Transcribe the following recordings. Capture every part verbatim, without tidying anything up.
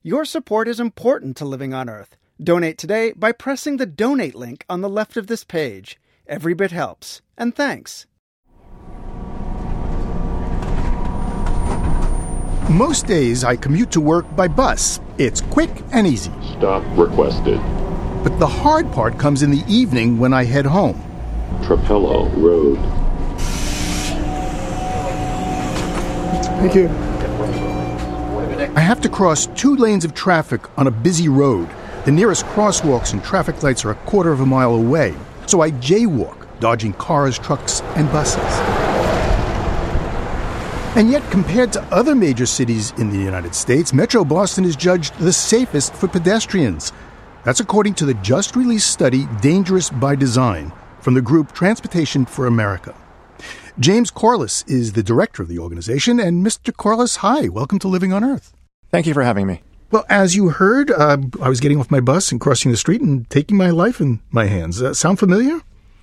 Your support is important to Living on Earth. Donate today by pressing the donate link on the left of this page. Every bit helps. And thanks. Most days I commute to work by bus. It's quick and easy. Stop requested. But the hard part comes in the evening when I head home. Trapello Road. Thank you. I have to cross two lanes of traffic on a busy road. The nearest crosswalks and traffic lights are a quarter of a mile away. So I jaywalk, dodging cars, trucks, and buses. And yet, compared to other major cities in the United States, Metro Boston is judged the safest for pedestrians. That's according to the just-released study, Dangerous by Design, from the group Transportation for America. James Corliss is the director of the organization. And Mister Corliss, hi, welcome to Living on Earth. Thank you for having me. Well, as you heard, uh, I was getting off my bus and crossing the street and taking my life in my hands. Uh, sound familiar?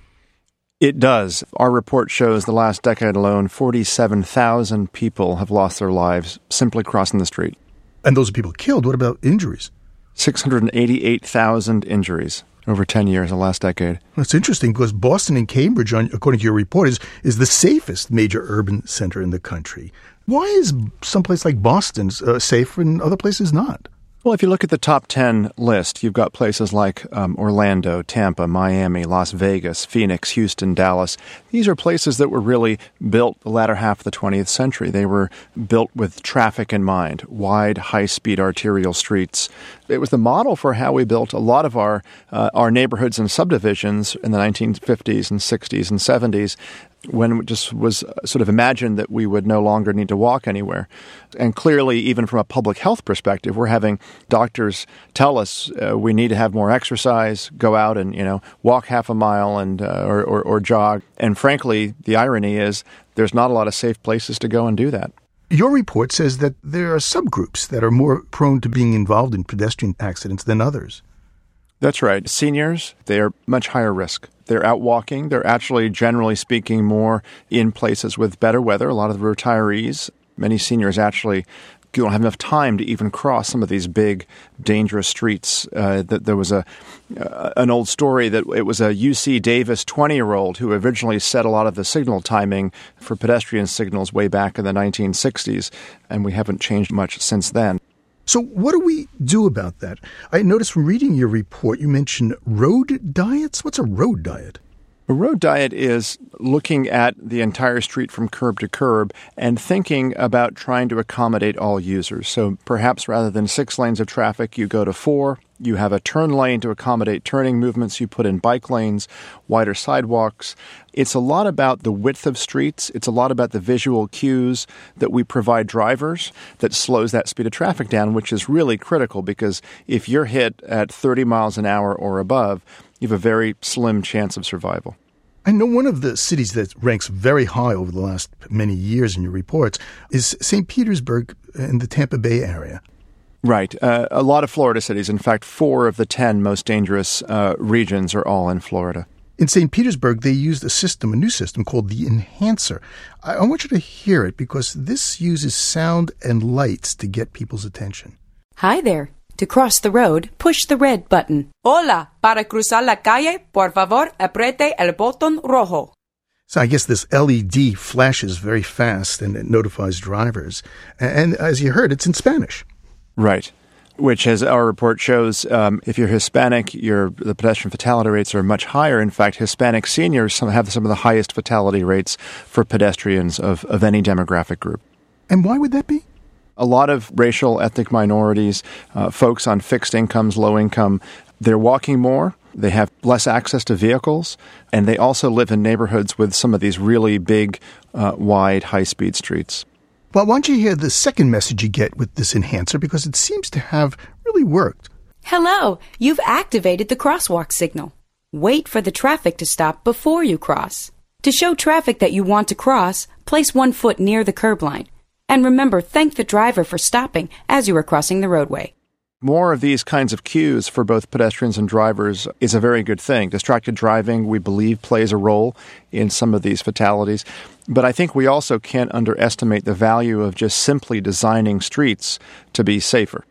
It does. Our report shows the last decade alone, forty-seven thousand people have lost their lives simply crossing the street. And those are people killed. What about injuries? six hundred eighty-eight thousand injuries over ten years, the last decade. That's interesting because Boston and Cambridge, according to your report, is, is the safest major urban center in the country. Why is someplace like Boston uh, safe and other places not? Well, if you look at the top ten list, you've got places like um, Orlando, Tampa, Miami, Las Vegas, Phoenix, Houston, Dallas. These are places that were really built the latter half of the twentieth century. They were built with traffic in mind, wide, high-speed arterial streets. It was the model for how we built a lot of our uh, our neighborhoods and subdivisions in the nineteen fifties and sixties and seventies. When it just was sort of imagined that we would no longer need to walk anywhere. And clearly, even from a public health perspective, we're having doctors tell us uh, we need to have more exercise, go out and, you know, walk half a mile and uh, or, or, or jog. And frankly, the irony is there's not a lot of safe places to go and do that. Your report says that there are subgroups that are more prone to being involved in pedestrian accidents than others. That's right. Seniors, they are much higher risk. They're out walking. They're actually, generally speaking, more in places with better weather. A lot of the retirees, many seniors actually don't have enough time to even cross some of these big, dangerous streets. Uh, that there was a uh, an old story that it was a U C Davis twenty-year-old who originally set a lot of the signal timing for pedestrian signals way back in the nineteen sixties, and we haven't changed much since then. So what do we do about that? I noticed from reading your report, you mentioned road diets. What's a road diet? A road diet is looking at the entire street from curb to curb and thinking about trying to accommodate all users. So perhaps rather than six lanes of traffic, you go to four. You have a turn lane to accommodate turning movements. You put in bike lanes, wider sidewalks. It's a lot about the width of streets. It's a lot about the visual cues that we provide drivers that slows that speed of traffic down, which is really critical because if you're hit at thirty miles an hour or above, you have a very slim chance of survival. I know one of the cities that ranks very high over the last many years in your reports is Saint Petersburg in the Tampa Bay area. Right. Uh, a lot of Florida cities. In fact, four of the ten most dangerous uh, regions are all in Florida. In Saint Petersburg, they used a system, a new system called the Enhancer. I, I want you to hear it because this uses sound and lights to get people's attention. Hi there. To cross the road, push the red button. Hola, para cruzar la calle, por favor, apriete el botón rojo. So I guess this L E D flashes very fast and it notifies drivers. And as you heard, it's in Spanish. Right. Which, as our report shows, um, if you're Hispanic, your the pedestrian fatality rates are much higher. In fact, Hispanic seniors have some of the highest fatality rates for pedestrians of, of any demographic group. And why would that be? A lot of racial, ethnic minorities, uh, folks on fixed incomes, low income, they're walking more. They have less access to vehicles, and they also live in neighborhoods with some of these really big, uh, wide, high-speed streets. Well, why don't you hear the second message you get with this enhancer, because it seems to have really worked. Hello, you've activated the crosswalk signal. Wait for the traffic to stop before you cross. To show traffic that you want to cross, place one foot near the curb line. And remember, thank the driver for stopping as you are crossing the roadway. More of these kinds of cues for both pedestrians and drivers is a very good thing. Distracted driving, we believe, plays a role in some of these fatalities. But I think we also can't underestimate the value of just simply designing streets to be safer.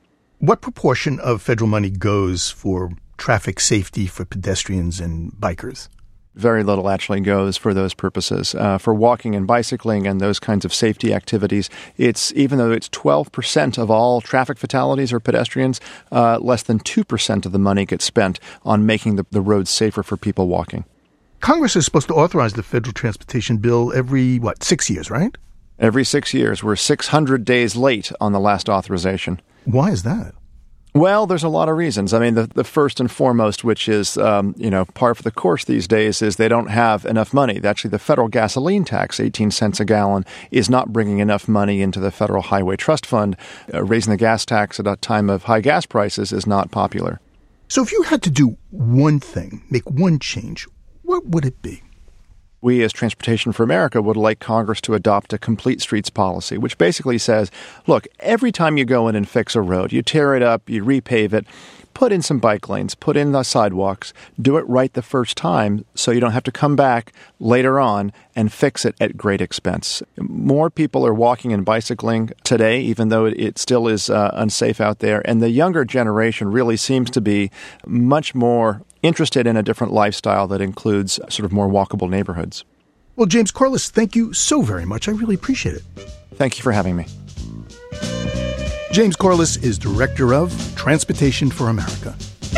What proportion of federal money goes for traffic safety for pedestrians and bikers? Very little actually goes for those purposes. Uh, for walking and bicycling and those kinds of safety activities, it's even though it's twelve percent of all traffic fatalities are pedestrians, uh, less than two percent of the money gets spent on making the, the roads safer for people walking. Congress is supposed to authorize the federal transportation bill every, what, six years, right? Every six years. We're six hundred days late on the last authorization. Why is that? Well, there's a lot of reasons. I mean, the, the first and foremost, which is, um, you know, par for the course these days, is they don't have enough money. Actually, the federal gasoline tax, eighteen cents a gallon, is not bringing enough money into the Federal Highway Trust Fund. Uh, raising the gas tax at a time of high gas prices is not popular. So if you had to do one thing, make one change, what would it be? We, as Transportation for America, would like Congress to adopt a complete streets policy, which basically says, look, every time you go in and fix a road, you tear it up, you repave it, put in some bike lanes, put in the sidewalks, do it right the first time so you don't have to come back later on and fix it at great expense. More people are walking and bicycling today, even though it still is uh, unsafe out there. And the younger generation really seems to be much more interested in a different lifestyle that includes sort of more walkable neighborhoods. Well, James Corliss, thank you so very much. I really appreciate it. Thank you for having me. James Corliss is Director of Transportation for America.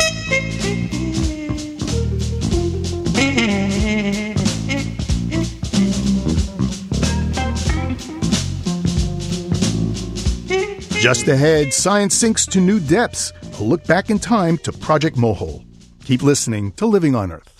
Just ahead, science sinks to new depths. A look back in time to Project Mohole. Keep listening to Living on Earth.